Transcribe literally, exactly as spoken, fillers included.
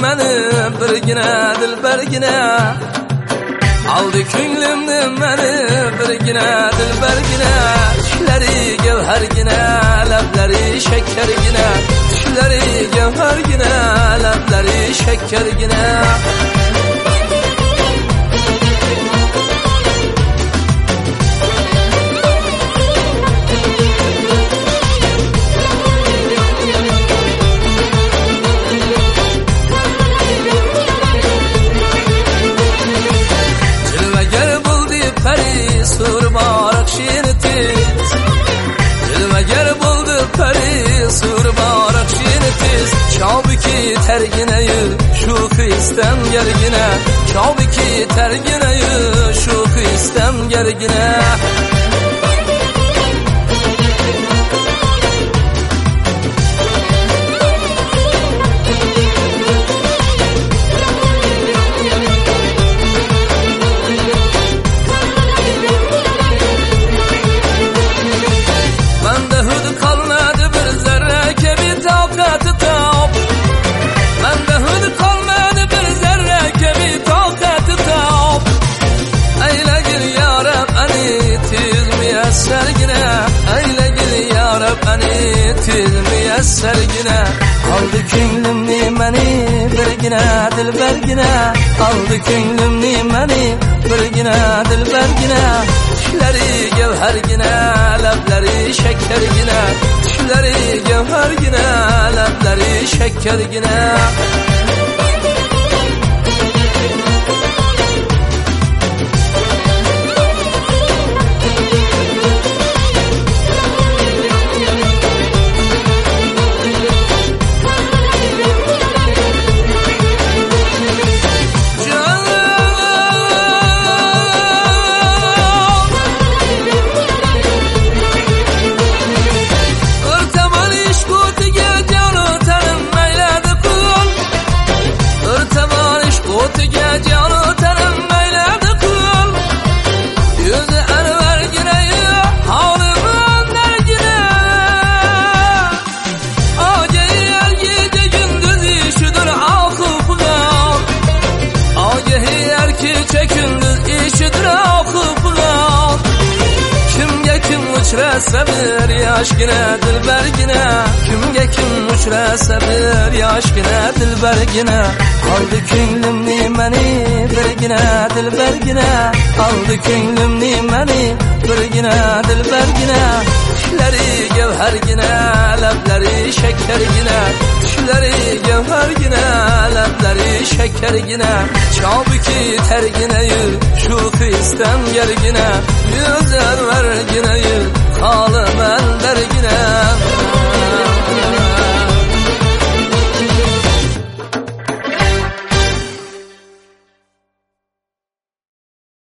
meni birgina dilbergina. Aldı ko'nglimni meni birgina dilbergina. Tushlari gavhargina, lablari shakkargina. Tushlari gavhargina, lablari shakkargina. Sur barak şirtiz Dilmeger buldu peri sur barak şirtiz Çabiki tergineyi şu kıstem gergine Çabiki tergineyi şu kıstem gergine sergine aldı ko'nglimni meni birgina dilbergina aldı ko'nglimni meni birgina dilbergina tushlari gavhargina lablari shakkargina tushlari gavhargina lablari shakkargina uchrasa bir yoshgina dilbergina kimga kim uchrasa bir yoshgina dilbergina aldı ko'nglimni meni birgina dilbergina aldı ko'nglimni meni birgina dilbergina tushlari gavhargina lablari shakkargina tushlari gavhargina lablari shakkargina chobiki tergina yur shu qistam yergina yuzar vargina yur